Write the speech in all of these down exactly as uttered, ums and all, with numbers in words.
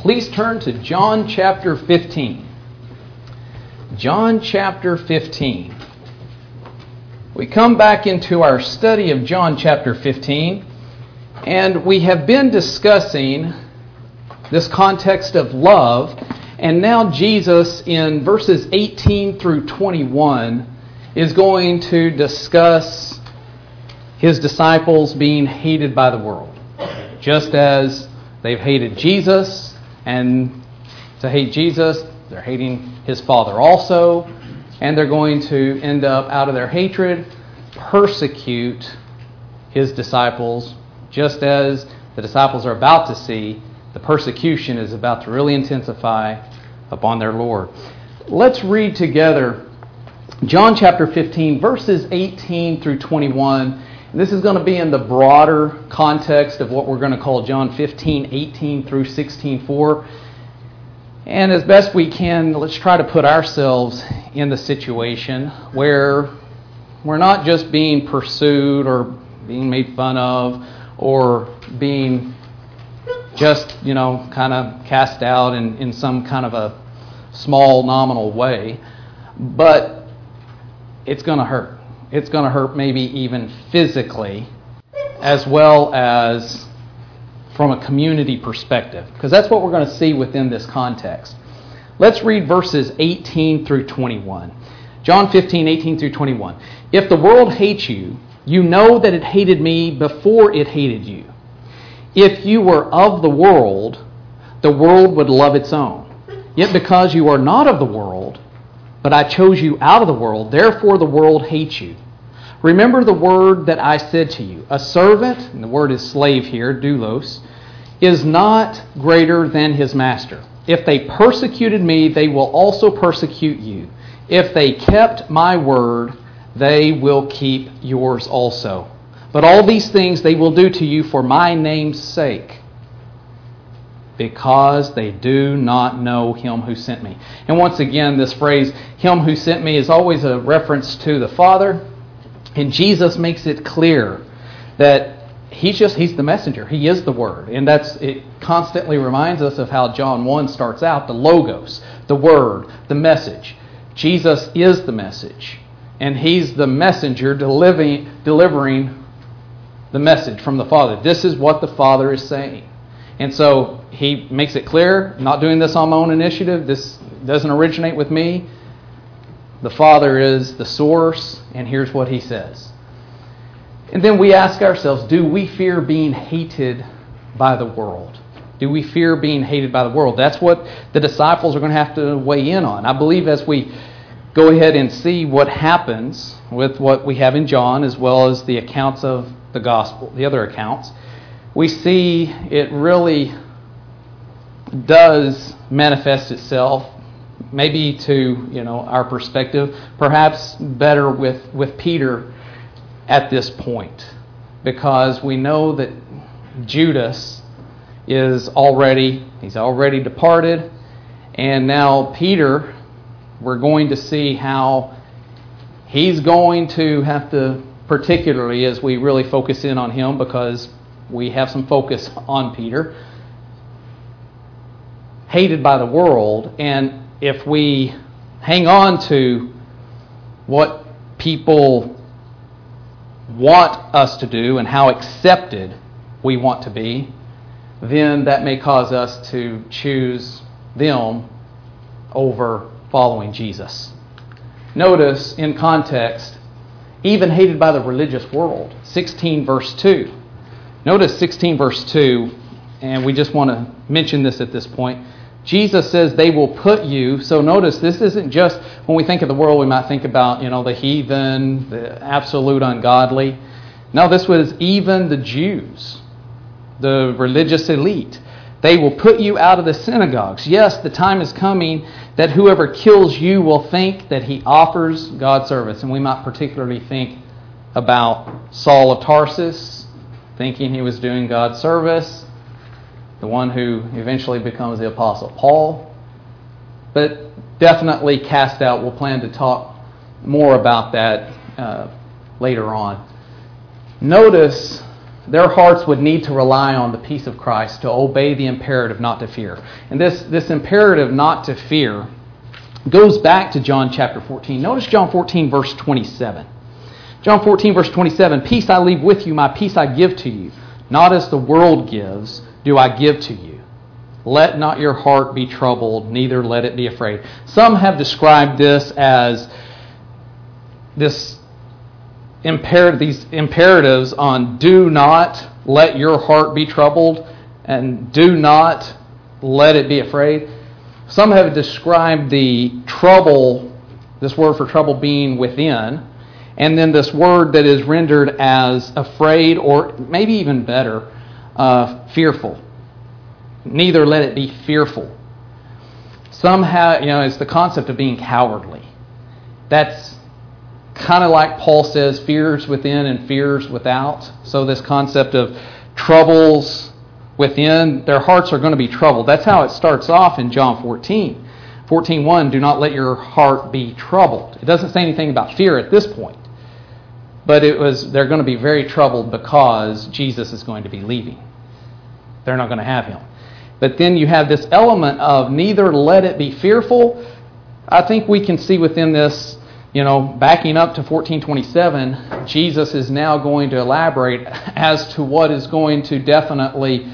Please turn to John chapter fifteen. John chapter fifteen. We come back into our study of John chapter fifteen, and we have been discussing this context of love, and now Jesus in verses eighteen through twenty-one is going to discuss His disciples being hated by the world. Just as they've hated Jesus, and to hate Jesus, they're hating His Father also, and they're going to end up, out of their hatred, persecute His disciples, just as the disciples are about to see the persecution is about to really intensify upon their Lord. Let's read together John chapter fifteen, verses eighteen through twenty-one. This is going to be in the broader context of what we're going to call John fifteen, eighteen through sixteen four. And as best we can, let's try to put ourselves in the situation where we're not just being pursued or being made fun of or being just, you know, kind of cast out in, in some kind of a small nominal way, but it's going to hurt. It's going to hurt maybe even physically, as well as from a community perspective, because that's what we're going to see within this context. Let's read verses eighteen through twenty-one. John fifteen, eighteen through twenty-one. If the world hates you, you know that it hated me before it hated you. If you were of the world, the world would love its own. Yet because you are not of the world, but I chose you out of the world, therefore the world hates you. Remember the word that I said to you. A servant, and the word is slave here, doulos, is not greater than his master. If they persecuted me, they will also persecute you. If they kept my word, they will keep yours also. But all these things they will do to you for my name's sake, because they do not know Him who sent me. And once again, this phrase, Him who sent me, is always a reference to the Father. And Jesus makes it clear that He's just, He's the messenger. He is the Word. And that's, it constantly reminds us of how John one starts out, the Logos, the Word, the message. Jesus is the message. And He's the messenger delivering, delivering the message from the Father. This is what the Father is saying. And so He makes it clear, I'm not doing this on my own initiative. This doesn't originate with me. The Father is the source, and here's what He says. And then we ask ourselves, do we fear being hated by the world? Do we fear being hated by the world? That's what the disciples are going to have to weigh in on. I believe as we go ahead and see what happens with what we have in John, as well as the accounts of the gospel, the other accounts, we see it really does manifest itself, maybe to, you know, our perspective, perhaps better with, with Peter at this point, because we know that Judas is already, he's already departed, and now Peter, we're going to see how he's going to have to, particularly as we really focus in on him, because we have some focus on Peter, hated by the world. And if we hang on to what people want us to do and how accepted we want to be, then that may cause us to choose them over following Jesus. Notice in context, even hated by the religious world. sixteen verse two. Notice sixteen verse two, and we just want to mention this at this point. Jesus says they will put you, so notice this isn't just, when we think of the world we might think about, you know, the heathen, the absolute ungodly. No, this was even the Jews, the religious elite. They will put you out of the synagogues. Yes, the time is coming that whoever kills you will think that he offers God service. And we might particularly think about Saul of Tarsus, thinking he was doing God service, the one who eventually becomes the Apostle Paul. But definitely cast out. We'll plan to talk more about that uh, later on. Notice their hearts would need to rely on the peace of Christ to obey the imperative not to fear. And this, this imperative not to fear goes back to John chapter fourteen. Notice John fourteen, verse twenty-seven. John fourteen, verse twenty-seven, peace I leave with you, my peace I give to you. Not as the world gives, do I give to you. Let not your heart be troubled, neither let it be afraid. Some have described this as this imperative, these imperatives on do not let your heart be troubled and do not let it be afraid. Some have described the trouble, this word for trouble being within, and then this word that is rendered as afraid, or maybe even better, uh, fearful. Neither let it be fearful. Some have, you know, it's the concept of being cowardly. That's kind of like Paul says, fears within and fears without. So this concept of troubles within, their hearts are going to be troubled. That's how it starts off in John fourteen. fourteen one, do not let your heart be troubled. It doesn't say anything about fear at this point. But it was they're going to be very troubled because Jesus is going to be leaving. They're not going to have him. But then you have this element of neither let it be fearful. I think we can see within this, you know, backing up to fourteen twenty-seven, Jesus is now going to elaborate as to what is going to definitely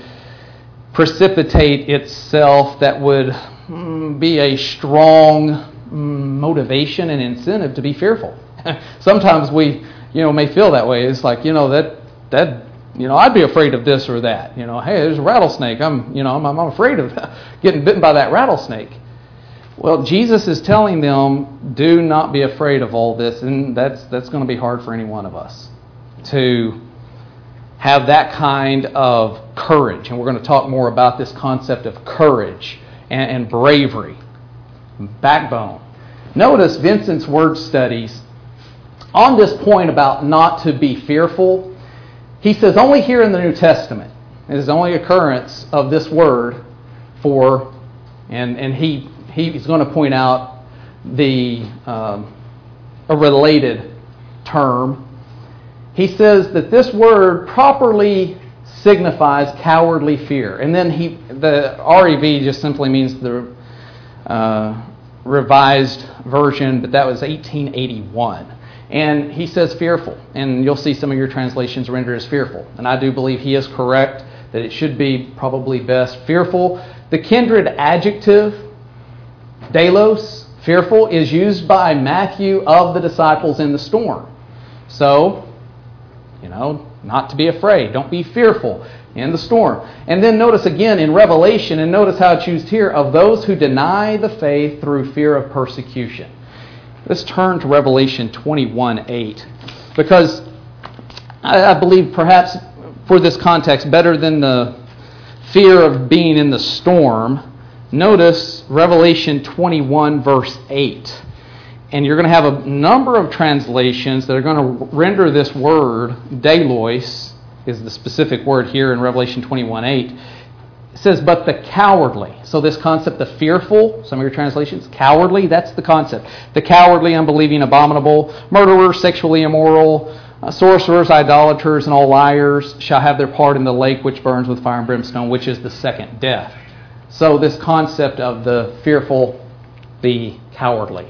precipitate itself that would mm, be a strong mm, motivation and incentive to be fearful. Sometimes we, you know, may feel that way. It's like, you know, that that you know, I'd be afraid of this or that. You know, hey, there's a rattlesnake. I'm, you know, I'm, I'm afraid of getting bitten by that rattlesnake. Well, Jesus is telling them, do not be afraid of all this, and that's that's going to be hard for any one of us to have that kind of courage. And we're going to talk more about this concept of courage and, and bravery, backbone. Notice Vincent's word studies on this point about not to be fearful. He says only here in the New Testament is the only occurrence of this word for, and and he he's going to point out the um, a related term. He says that this word properly signifies cowardly fear, and then he the R E V just simply means the uh, revised version, but that was eighteen eighty-one. And he says fearful, and you'll see some of your translations render as fearful. And I do believe he is correct that it should be probably best fearful. The kindred adjective, delos, fearful, is used by Matthew of the disciples in the storm. So, you know, not to be afraid. Don't be fearful in the storm. And then notice again in Revelation, and notice how it's used here, of those who deny the faith through fear of persecution. Let's turn to Revelation twenty-one eight, because I believe perhaps for this context, better than the fear of being in the storm, notice Revelation twenty-one verse eight. And you're going to have a number of translations that are going to render this word, delos, is the specific word here in Revelation twenty-one eight. It says, but the cowardly. So this concept of fearful, some of your translations, cowardly, that's the concept. The cowardly, unbelieving, abominable, murderers, sexually immoral, uh, sorcerers, idolaters, and all liars shall have their part in the lake which burns with fire and brimstone, which is the second death. So this concept of the fearful, the cowardly.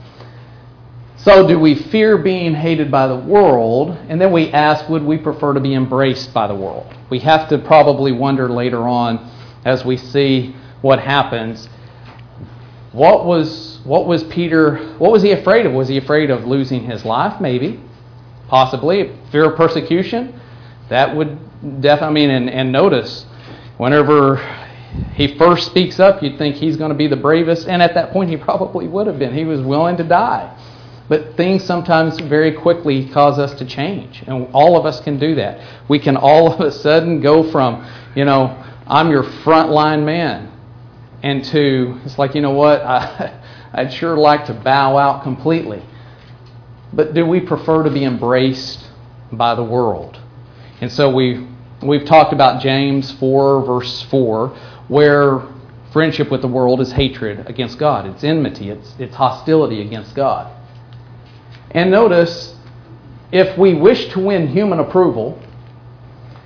So do we fear being hated by the world? And then we ask, would we prefer to be embraced by the world? We have to probably wonder later on as we see what happens. What was what was Peter, what was he afraid of? Was he afraid of losing his life? Maybe. Possibly. Fear of persecution? That would definitely, I mean, and, and notice, whenever he first speaks up, you'd think he's going to be the bravest. And at that point, he probably would have been. He was willing to die. But things sometimes very quickly cause us to change. And all of us can do that. We can all of a sudden go from, you know, I'm your frontline man, and to, it's like, you know what, I, I'd sure like to bow out completely. But do we prefer to be embraced by the world? And so we, we've talked about James four, verse four, where friendship with the world is hatred against God. It's enmity. It's, it's hostility against God. And notice, if we wish to win human approval,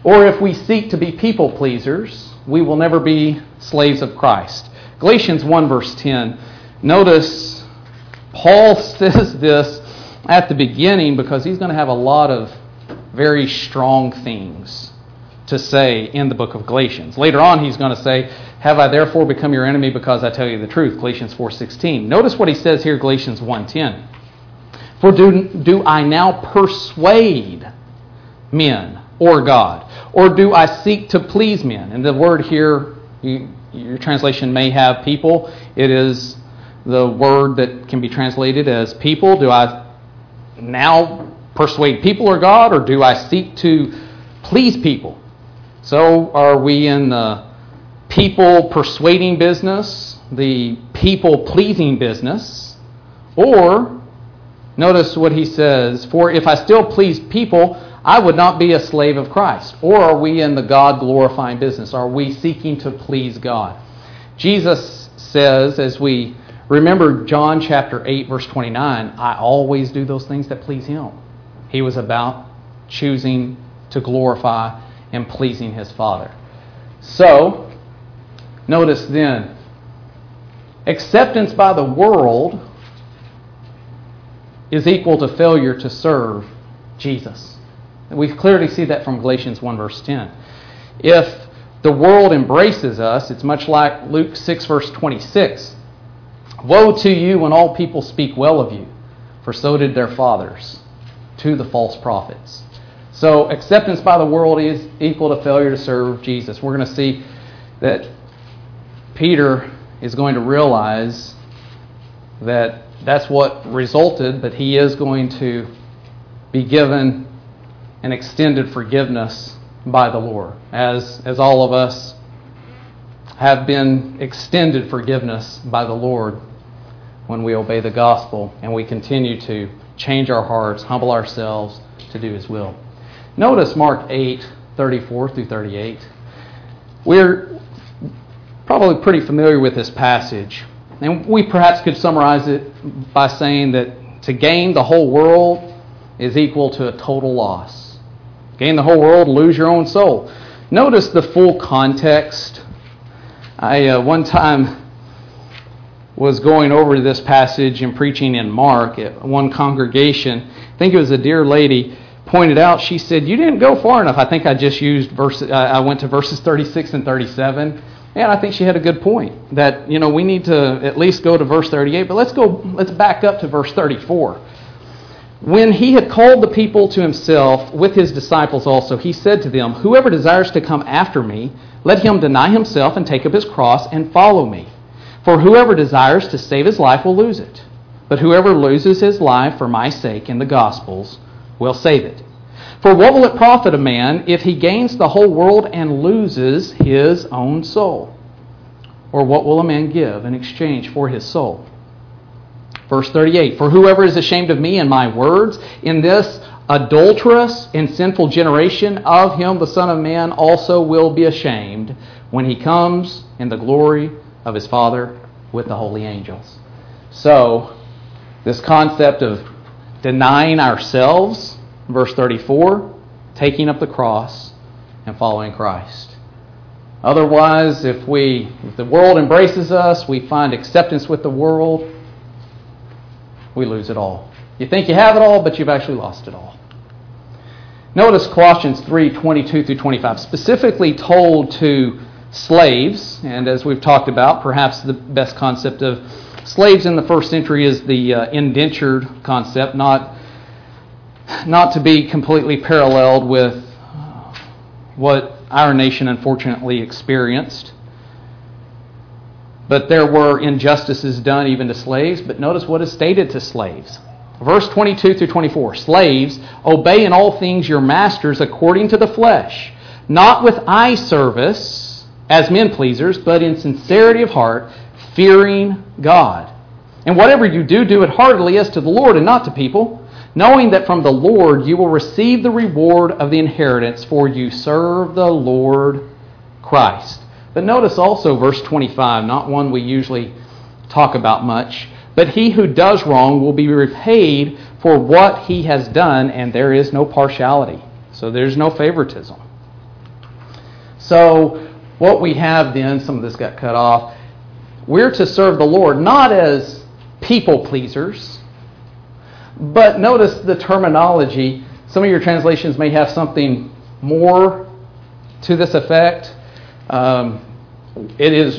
or if we seek to be people pleasers, we will never be slaves of Christ. Galatians one verse ten. Notice Paul says this at the beginning because he's going to have a lot of very strong things to say in the book of Galatians. Later on he's going to say, have I therefore become your enemy because I tell you the truth? Galatians four sixteen. Notice what he says here, Galatians one ten. For do, do I now persuade men or God? Or do I seek to please men? And the word here, you, your translation may have people. It is the word that can be translated as people. Do I now persuade people or God? Or do I seek to please people? So are we in the people persuading business, the people pleasing business? Or, notice what he says, for if I still please people, I would not be a slave of Christ. Or are we in the God glorifying business? Are we seeking to please God? Jesus says, as we remember John chapter eight verse twenty-nine, I always do those things that please Him. He was about choosing to glorify and pleasing His Father. So, notice then, acceptance by the world is equal to failure to serve Jesus. And we clearly see that from Galatians one verse ten. If the world embraces us, it's much like Luke six verse twenty-six. Woe to you when all people speak well of you, for so did their fathers to the false prophets. So acceptance by the world is equal to failure to serve Jesus. We're going to see that Peter is going to realize that that's what resulted, but he is going to be given an extended forgiveness by the Lord, as, as all of us have been extended forgiveness by the Lord when we obey the gospel and we continue to change our hearts, humble ourselves to do His will. Notice Mark eight, thirty-four through thirty-eight. We're probably pretty familiar with this passage, and we perhaps could summarize it by saying that to gain the whole world is equal to a total loss. Gain the whole world, lose your own soul. Notice the full context. I uh, one time was going over this passage and preaching in Mark at one congregation. I think it was a dear lady pointed out, she said, you didn't go far enough. I think I just used verse, uh, I went to verses thirty-six and thirty-seven. And I think she had a good point that, you know, we need to at least go to verse thirty-eight, but let's go, let's back up to verse thirty-four. When He had called the people to Himself with His disciples also, He said to them, whoever desires to come after me, let him deny himself and take up his cross and follow me. For whoever desires to save his life will lose it. But whoever loses his life for my sake in the Gospels will save it. For what will it profit a man if he gains the whole world and loses his own soul? Or what will a man give in exchange for his soul? Verse thirty-eight, for whoever is ashamed of me and my words in this adulterous and sinful generation, of him the Son of Man also will be ashamed when He comes in the glory of His Father with the holy angels. So, this concept of denying ourselves, verse thirty-four, taking up the cross and following Christ. Otherwise, if we, if the world embraces us, we find acceptance with the world, we lose it all. You think you have it all, but you've actually lost it all. Notice Colossians three, twenty-two through twenty-five, specifically told to slaves, and as we've talked about, perhaps the best concept of slaves in the first century is the uh, indentured concept, not, not to be completely paralleled with what our nation unfortunately experienced. But there were injustices done even to slaves, but notice what is stated to slaves. Verse twenty-two through twenty-four, slaves, obey in all things your masters according to the flesh, not with eye service as men pleasers, but in sincerity of heart, fearing God. And whatever you do, do it heartily as to the Lord and not to people, knowing that from the Lord you will receive the reward of the inheritance, for you serve the Lord Christ. But notice also verse twenty-five, not one we usually talk about much, but he who does wrong will be repaid for what he has done, and there is no partiality. So there's no favoritism. So what we have then, some of this got cut off, we're to serve the Lord not as people pleasers, but notice the terminology. Some of your translations may have something more to this effect. Um, it is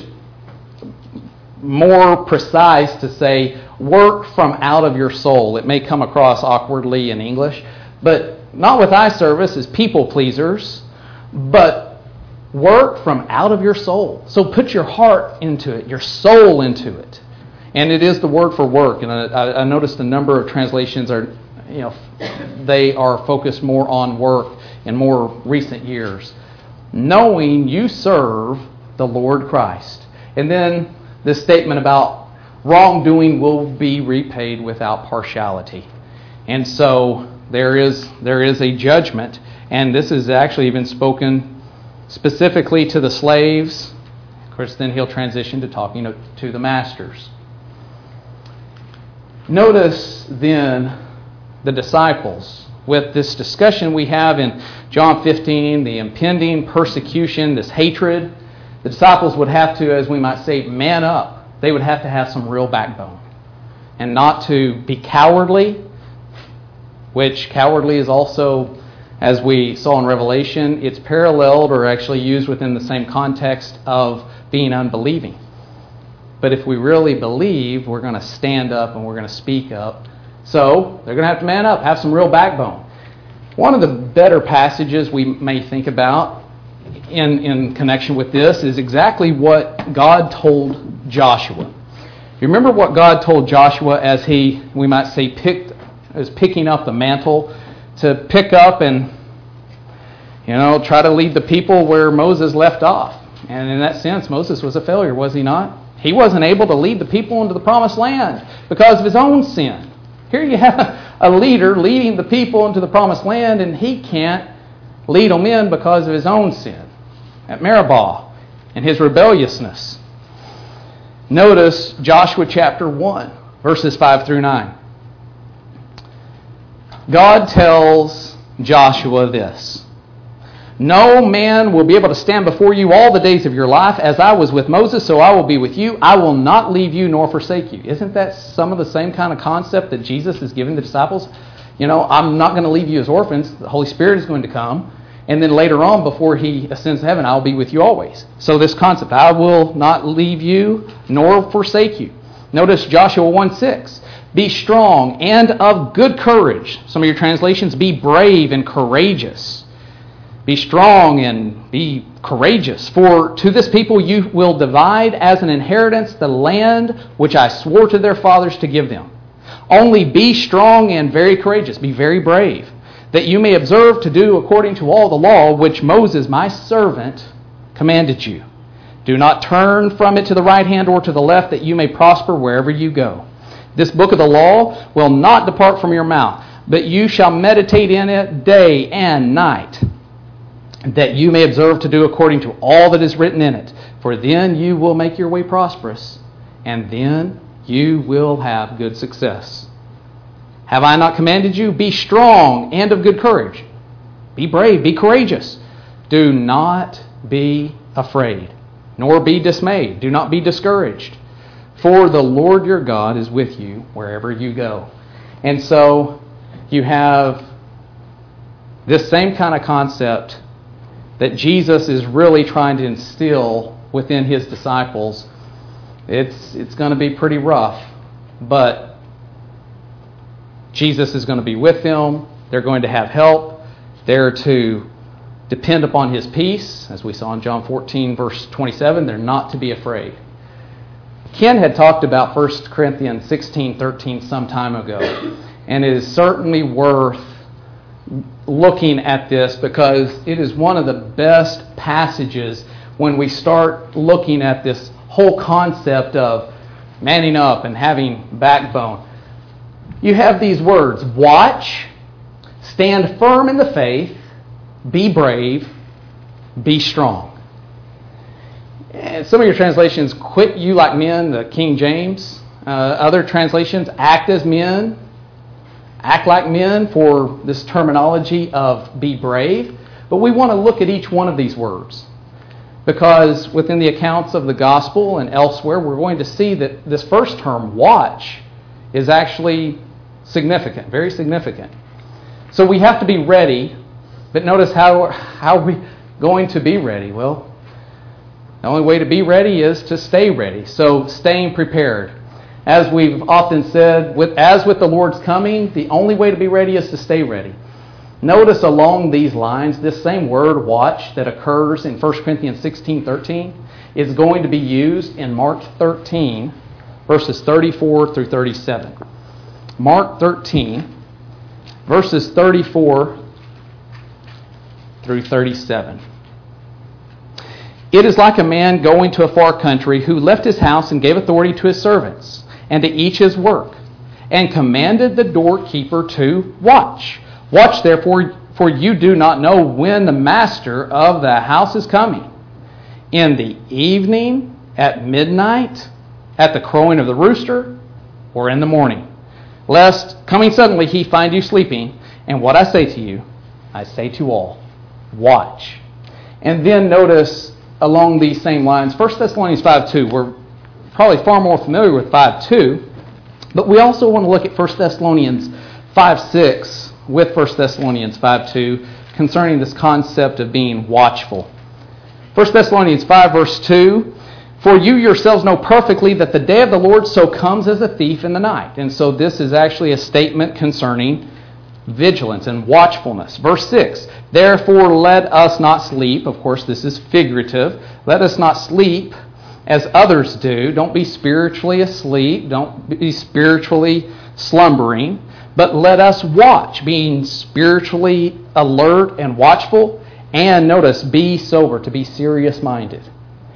more precise to say, work from out of your soul. It may come across awkwardly in English, but not with eye service as people pleasers, but work from out of your soul. So put your heart into it, your soul into it. And it is the word for work. And I, I noticed a number of translations are, you know, they are focused more on work in more recent years. Knowing you serve the Lord Christ. And then this statement about wrongdoing will be repaid without partiality. And so there is there is a judgment. And this is actually even spoken specifically to the slaves. Of course, then he'll transition to talking to, to the masters. Notice then the disciples with this discussion we have in John fifteen, the impending persecution, this hatred. The disciples would have to, as we might say, man up. They would have to have some real backbone and not to be cowardly, which cowardly is also, as we saw in Revelation, it's paralleled or actually used within the same context of being unbelieving. But if we really believe, we're going to stand up and we're going to speak up. So they're going to have to man up, have some real backbone. One of the better passages we may think about in, in connection with this is exactly what God told Joshua. You remember what God told Joshua as he, we might say, picked, is picking up the mantle to pick up and, you know, try to lead the people where Moses left off. And in that sense, Moses was a failure, was he not? He wasn't able to lead the people into the promised land because of his own sin. Here you have a leader leading the people into the promised land, and he can't lead them in because of his own sin at Meribah and his rebelliousness. Notice Joshua chapter one, verses five through nine. God tells Joshua this: no man will be able to stand before you all the days of your life. As I was with Moses, so I will be with you. I will not leave you nor forsake you. Isn't that some of the same kind of concept that Jesus is giving the disciples? You know, I'm not going to leave you as orphans. The Holy Spirit is going to come. And then later on, before he ascends to heaven, I'll be with you always. So this concept, I will not leave you nor forsake you. Notice Joshua one six. Be strong and of good courage. Some of your translations, be brave and courageous. Be strong and be courageous. For to this people you will divide as an inheritance the land which I swore to their fathers to give them. Only be strong and very courageous. Be very brave, that you may observe to do according to all the law which Moses, my servant, commanded you. Do not turn from it to the right hand or to the left, that you may prosper wherever you go. This book of the law will not depart from your mouth, but you shall meditate in it day and night, that you may observe to do according to all that is written in it. For then you will make your way prosperous, and then you will have good success. Have I not commanded you? Be strong and of good courage. Be brave, be courageous. Do not be afraid, nor be dismayed. Do not be discouraged. For the Lord your God is with you wherever you go. And so you have this same kind of concept that Jesus is really trying to instill within his disciples. It's it's going to be pretty rough, but Jesus is going to be with them. They're going to have help. They're to depend upon his peace, as we saw in John fourteen, verse twenty-seven. They're not to be afraid. Ken had talked about First Corinthians sixteen thirteen some time ago, and it is certainly worth looking at this because it is one of the best passages when we start looking at this whole concept of manning up and having backbone. You have these words: watch, stand firm in the faith, be brave, be strong. And some of your translations, quit you like men, the King James. Uh, other translations, act as men. Act like men for this terminology of be brave. But we want to look at each one of these words. Because within the accounts of the gospel and elsewhere, we're going to see that this first term, watch, is actually significant, very significant. So we have to be ready, but notice how, how are we going to be ready? Well, the only way to be ready is to stay ready. So staying prepared. As we've often said, with, as with the Lord's coming, the only way to be ready is to stay ready. Notice along these lines, this same word, watch, that occurs in First Corinthians sixteen thirteen, is going to be used in Mark thirteen, verses thirty-four through thirty-seven. Mark thirteen, verses thirty-four through thirty-seven. It is like a man going to a far country who left his house and gave authority to his servants, and to each his work, and commanded the doorkeeper to watch. Watch therefore, for you do not know when the master of the house is coming. In the evening, at midnight, at the crowing of the rooster, or in the morning. Lest, coming suddenly, he find you sleeping. And what I say to you, I say to all, watch. And then notice along these same lines, First Thessalonians five two. We're probably far more familiar with five two, but we also want to look at First Thessalonians five six with First Thessalonians five two concerning this concept of being watchful. First Thessalonians five verse two, for you yourselves know perfectly that the day of the Lord so comes as a thief in the night. And so this is actually a statement concerning vigilance and watchfulness. Verse six, therefore let us not sleep. Of course, this is figurative. Let us not sleep as others do. Don't be spiritually asleep. Don't be spiritually slumbering. But let us watch, being spiritually alert and watchful. And notice, be sober, to be serious-minded.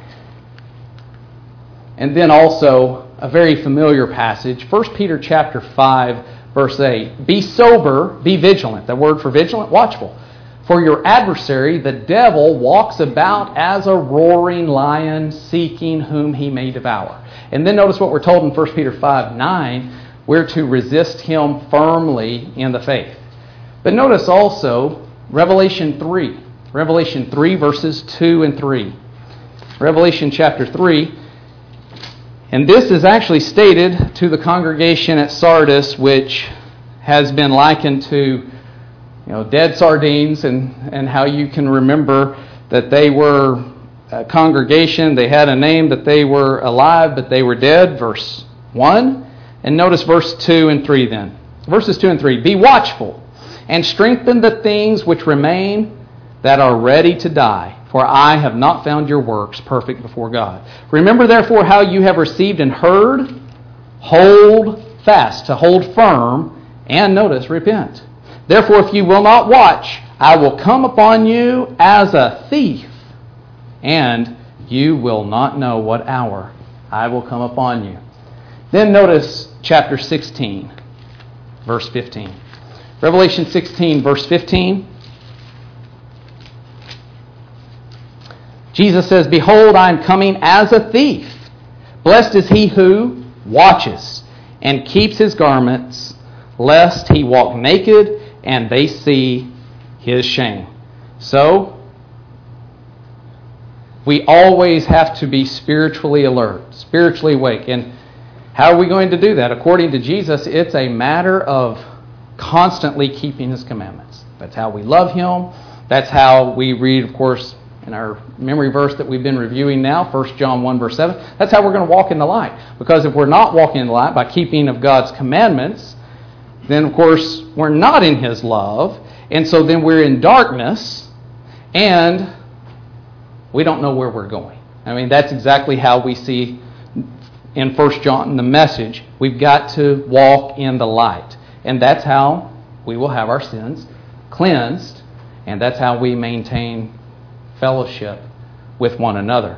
And then also, a very familiar passage, First Peter chapter five, verse eight. Be sober, be vigilant. The word for vigilant, watchful. For your adversary, the devil, walks about as a roaring lion, seeking whom he may devour. And then notice what we're told in First Peter five nine, we're to resist him firmly in the faith. But notice also Revelation three. Revelation three, verses two and three. Revelation chapter three. And this is actually stated to the congregation at Sardis, which has been likened to you know, dead sardines, and, and how you can remember that they were a congregation, they had a name, that they were alive, but they were dead, verse one. And notice verse two and three then. Verses two and three. Be watchful, and strengthen the things which remain that are ready to die, for I have not found your works perfect before God. Remember therefore how you have received and heard, hold fast, to hold firm, and notice, repent. Therefore if you will not watch, I will come upon you as a thief, and you will not know what hour I will come upon you. Then notice chapter sixteen, verse fifteen. Revelation sixteen, verse fifteen. Jesus says, behold, I am coming as a thief. Blessed is he who watches and keeps his garments, lest he walk naked and they see his shame. So, we always have to be spiritually alert, spiritually awake. And how are we going to do that? According to Jesus, it's a matter of constantly keeping his commandments. That's how we love him. That's how we read, of course, in our memory verse that we've been reviewing now, First John one, verse seven. That's how we're going to walk in the light. Because if we're not walking in the light by keeping of God's commandments, then, of course, we're not in his love. And so then we're in darkness, and we don't know where we're going. I mean, that's exactly how we see in First John, the message. We've got to walk in the light. And that's how we will have our sins cleansed, and that's how we maintain fellowship with one another.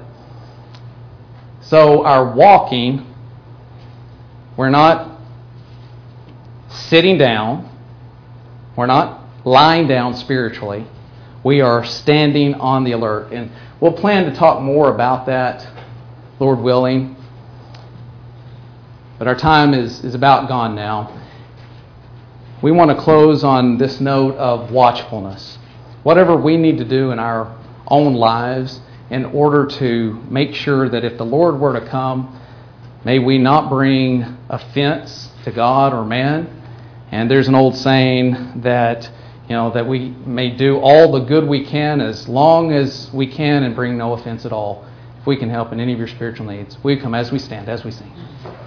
So our walking, we're not sitting down, we're not lying down spiritually, we are standing on the alert. And we'll plan to talk more about that, Lord willing. But our time is, is about gone now. We want to close on this note of watchfulness. Whatever we need to do in our own lives in order to make sure that if the Lord were to come, may we not bring offense to God or man. And there's an old saying that, you know, that we may do all the good we can as long as we can and bring no offense at all. If we can help in any of your spiritual needs, we come as we stand, as we sing.